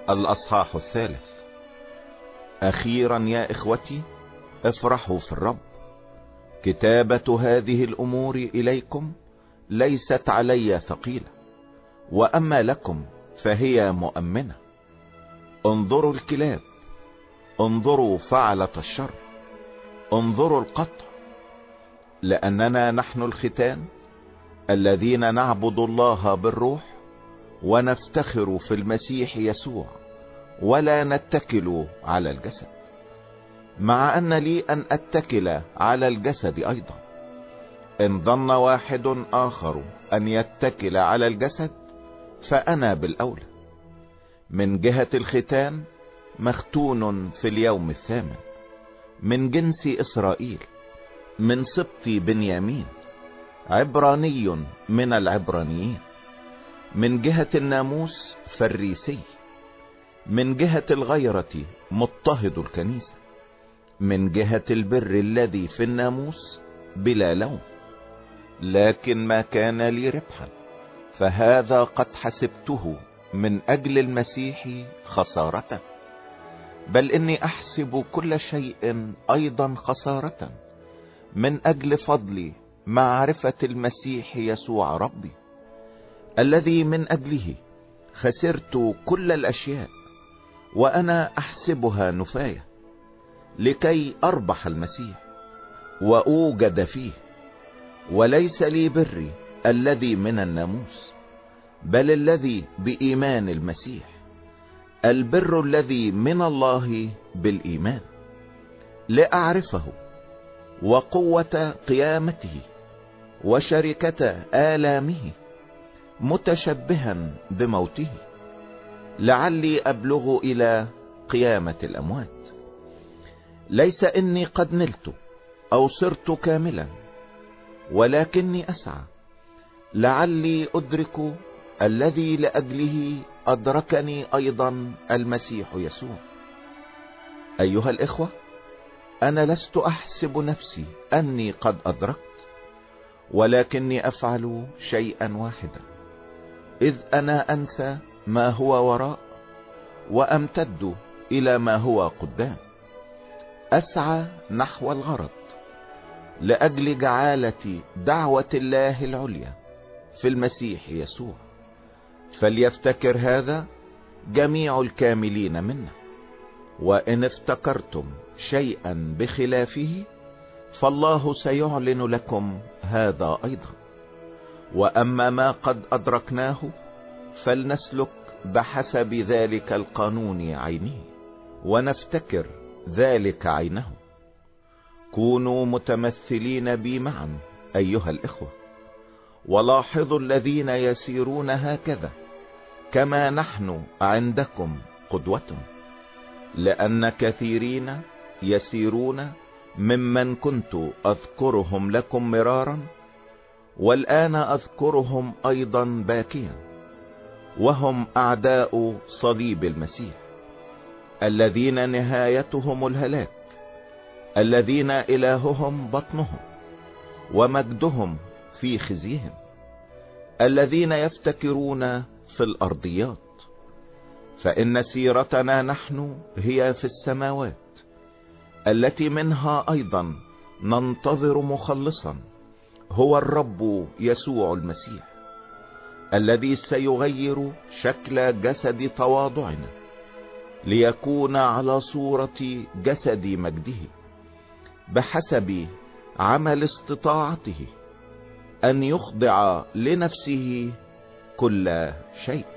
الأصحاح 3. أخيرا يا إخوتي افرحوا في الرب. كتابة هذه الأمور إليكم ليست علي ثقيلة، وأما لكم فهي مؤمنة. انظروا الكلاب، انظروا فعلة الشر، انظروا القطع، لأننا نحن الختان الذين نعبد الله بالروح ونفتخر في المسيح يسوع، ولا نتكل على الجسد، مع أن لي أن أتكل على الجسد أيضا. إن ظن واحد آخر أن يتكل على الجسد فأنا بالأولى. من جهة الختان مختون في اليوم 8 من جنس إسرائيل، من سبط بنيامين، عبراني من العبرانيين. من جهة الناموس فريسي، من جهة الغيرة مضطهد الكنيسة، من جهة البر الذي في الناموس بلا لوم. لكن ما كان لي ربحا فهذا قد حسبته من أجل المسيح خسارة، بل إني أحسب كل شيء أيضا خسارة من أجل فضل معرفة المسيح يسوع ربي، الذي من أجله خسرت كل الأشياء وأنا أحسبها نفاية، لكي أربح المسيح وأوجد فيه، وليس لي بري الذي من الناموس، بل الذي بإيمان المسيح، البر الذي من الله بالإيمان، لأعرفه وقوة قيامته وشركة آلامه، متشبها بموته، لعلي أبلغ إلى قيامة الأموات. ليس إني قد نلت أو صرت كاملا، ولكني أسعى لعلي أدرك الذي لأجله أدركني أيضا المسيح يسوع. أيها الإخوة، أنا لست أحسب نفسي أني قد أدركت، ولكني أفعل شيئا واحدا، إذ أنا أنسى ما هو وراء وأمتد إلى ما هو قدام، أسعى نحو الغرض لأجل جعالة دعوة الله العليا في المسيح يسوع. فليفتكر هذا جميع الكاملين منا، وإن افتكرتم شيئا بخلافه فالله سيعلن لكم هذا أيضا. وأما ما قد أدركناه فلنسلك بحسب ذلك القانون عينه، ونفتكر ذلك عينه. كونوا متمثلين بي معا أيها الإخوة، ولاحظوا الذين يسيرون هكذا كما نحن عندكم قدوة، لأن كثيرين يسيرون ممن كنت أذكرهم لكم مرارا، والآن أذكرهم أيضا باكيا، وهم أعداء صليب المسيح، الذين نهايتهم الهلاك، الذين إلههم بطنهم ومجدهم في خزيهم، الذين يفتكرون في الأرضيات. فإن سيرتنا نحن هي في السماوات، التي منها أيضا ننتظر مخلصا، هو الرب يسوع المسيح، الذي سيغير شكل جسد تواضعنا ليكون على صورة جسد مجده، بحسب عمل استطاعته أن يخضع لنفسه كل شيء.